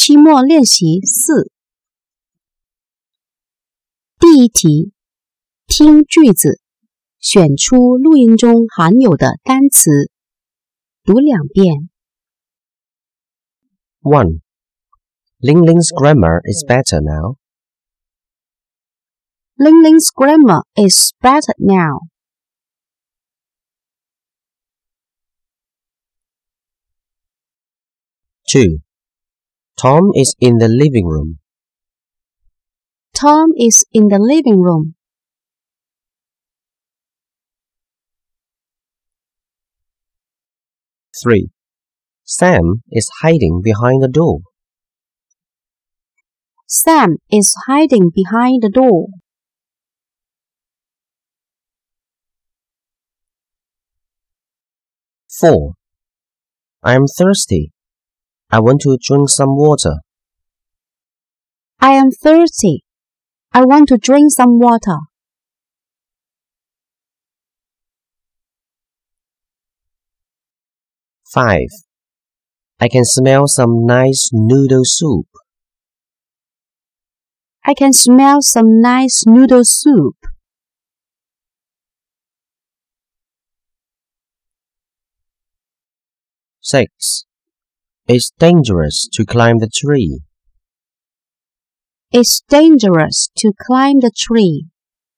期末练习4。第一题，听句子，选出录音中含有的单词，读2遍。 1. Ling Ling's grammar is better now. Ling Ling's grammar is better now. 2. Tom is in the living room. Tom is in the living room. 3. Sam is hiding behind the door. Sam is hiding behind the door. 4. I am thirsty. I want to drink some water. I am thirsty. I want to drink some water. 5. I can smell some nice noodle soup. I can smell some nice noodle soup. 6. It's dangerous to climb the tree. It's dangerous to climb the tree.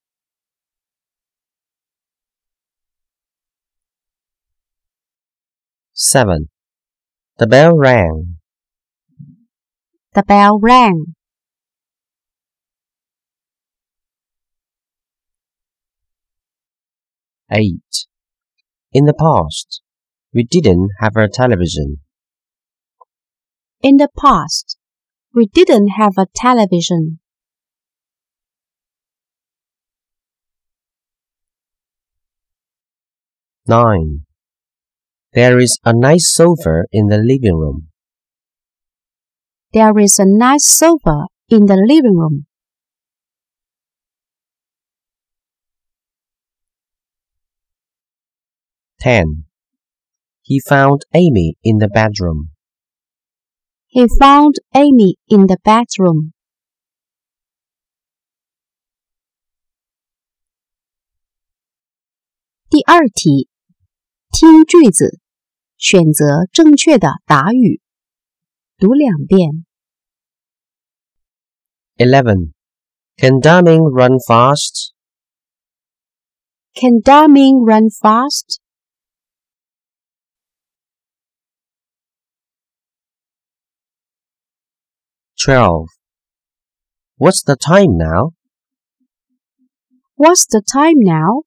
7. The bell rang. The bell rang. 8. In the past, we didn't have a television. In the past, we didn't have a television. 9. There is a nice sofa in the living room. There is a nice sofa in the living room. 10. He found Amy in the bedroom. He found Amy in the bedroom. 第二题，听句子，选择正确的答语，读2遍。 11. Can Darming run fast? Can Darming run fast? 12. What's the time now? What's the time now?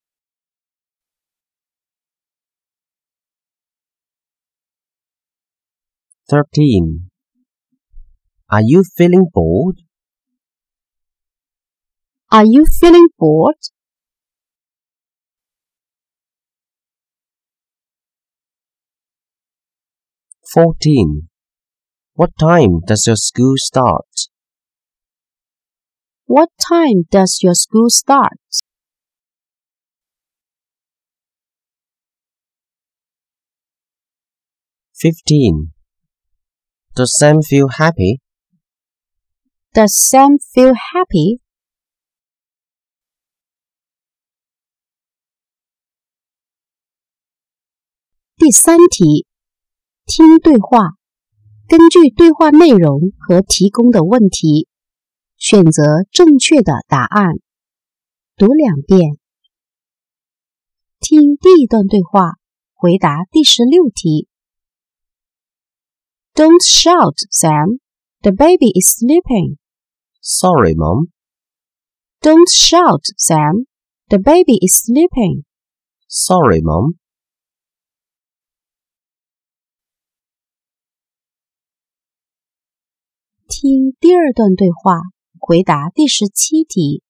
13. Are you feeling bored? Are you feeling bored? 14. What time does your school start? What time does your school start? 15. Does Sam feel happy? Does Sam feel happy? 第三题，听对话，根据对话内容和提供的问题，选择正确的答案，读2遍。听第一段对话，回答第16题。Don't shout, Sam. The baby is sleeping. Sorry, Mom. Don't shout, Sam. The baby is sleeping. Sorry, Mom. 听第二段对话，回答第17题。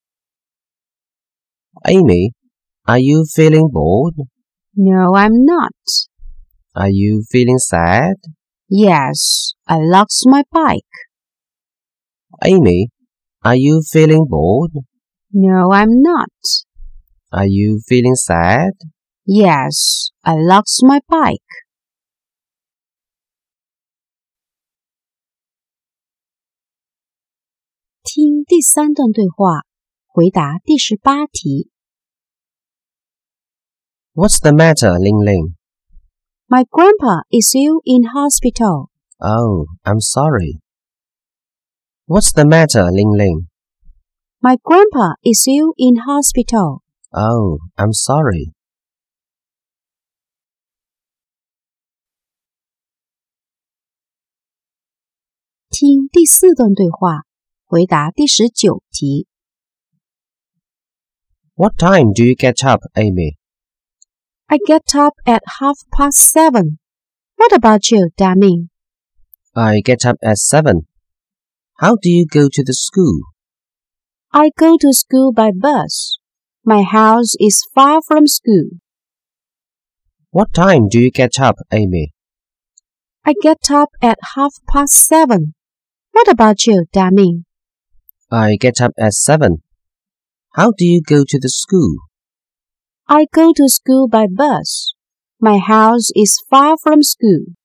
Amy, are you feeling bored? No, I'm not. Are you feeling sad? Yes, I lost my bike. Amy, are you feeling bored? No, I'm not. Are you feeling sad? Yes, I lost my bike. 第3段对话，回答第18题。 What's the matter, Ling Ling? My grandpa is ill in hospital. Oh, I'm sorry. What's the matter, Ling Ling? My grandpa is ill in hospital. Oh, I'm sorry. 听第4段对话，回答第19题。 What time do you get up, Amy? I get up at 7:30. What about you, Damien? I get up at 7. How do you go to the school? I go to school by bus. My house is far from school. What time do you get up, Amy? I get up at 7:30. What about you, Damien? I get up at 7. How do you go to the school? I go to school by bus. My house is far from school.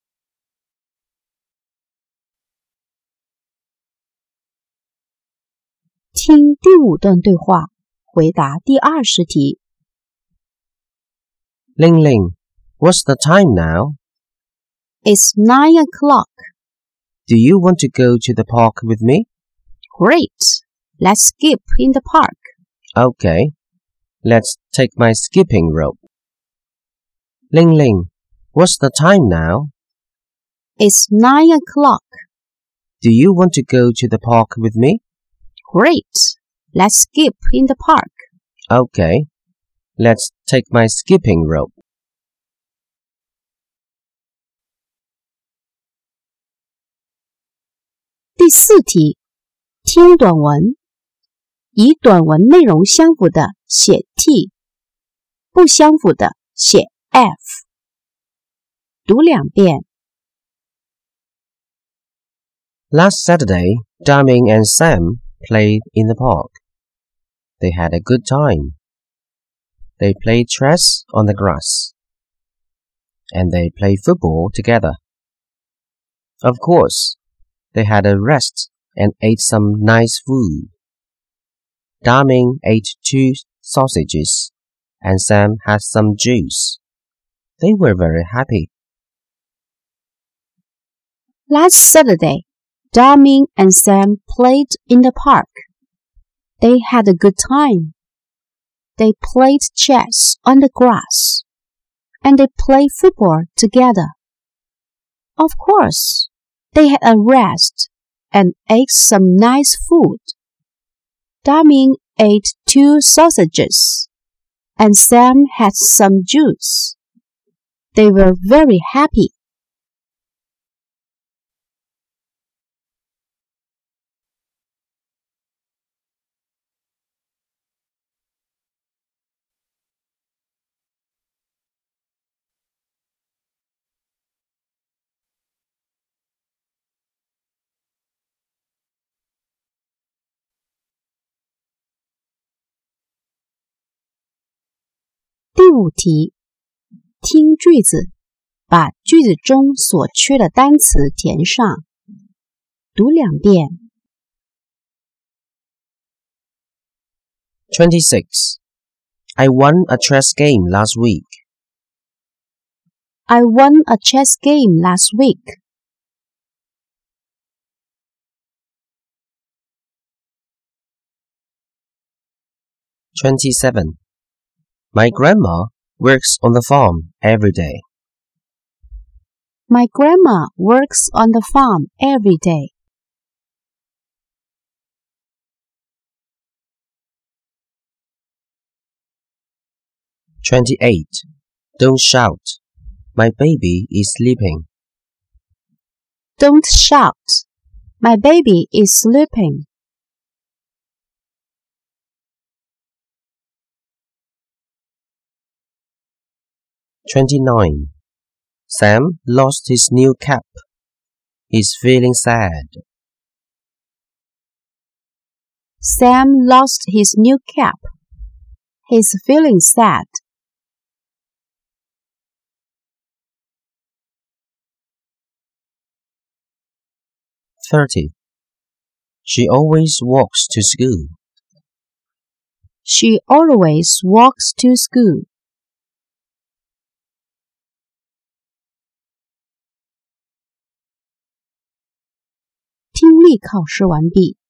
听第5段对话，回答第20题。 Ling Ling, what's the time now? It's 9 o'clock. Do you want to go to the park with me? Great. Let's skip in the park. Okay. Let's take my skipping rope. Ling Ling, what's the time now? It's 9 o'clock. Do you want to go to the park with me? Great. Let's skip in the park. Okay. Let's take my skipping rope. 第4题，听短文，以短文内容相符的写 T， 不相符的写 F。读2遍。 Last Saturday, Damien and Sam played in the park. They had a good time. They played chess on the grass. And they played football together. Of course, they had a rest and ate some nice food. Damien ate 2 sausages, and Sam had some juice. They were very happy. Last Saturday, Damien and Sam played in the park. They had a good time. They played chess on the grass. And they played football together. Of course, they had a rest and ate some nice food. Damien ate 2 sausages, and Sam had some juice. They were very happy. 第5题，听句子，把句子中所缺的单词填上。读2遍。 26. I won a chess game last week. I won a chess game last week. 27. My grandma works on the farm every day. My grandma works on the farm every day. 28. Don't shout. My baby is sleeping. Don't shout. My baby is sleeping. 29. Sam lost his new cap. He's feeling sad. Sam lost his new cap. He's feeling sad. 30. She always walks to school. She always walks to school. 听力考试完毕。